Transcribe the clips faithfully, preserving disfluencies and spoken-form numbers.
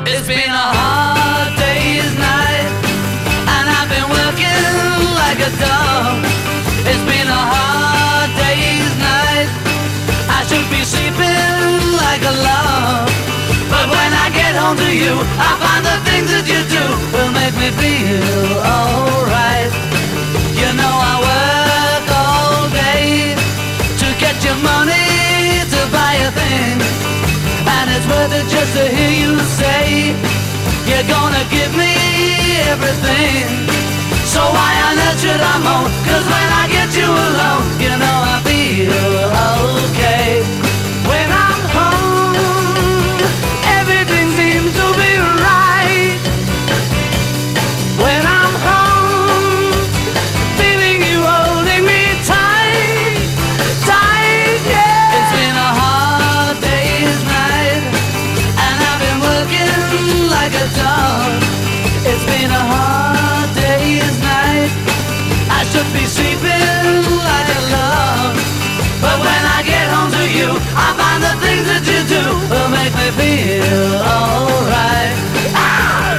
It's been a hard day's night, and I've been working like a dog. It's been a hard day's night, I should be sleeping like a log. But when I get home to you, I find the things that you do will make me feel alright. You know I work all day to get your money to buy a thing, and it's worth it just to hear you say you're gonna give me everything. So why on earth should I moan? Cause when I get you alone, you know I feel okay. When I'm home, everything seems to be right. When I'm home, feeling you holding me tight, tight, yeah. It's been a hard day's night, and I've been working like a dog. It's been a hard day's night, I should be sleeping like a log. But when I get home to you, I find the things that you do will make me feel alright. Ah!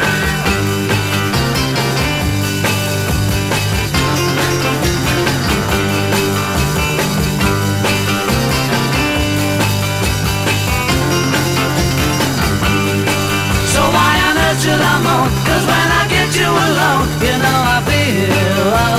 So why on earth should I moan? Cause when I get you alone, you know I feel alright.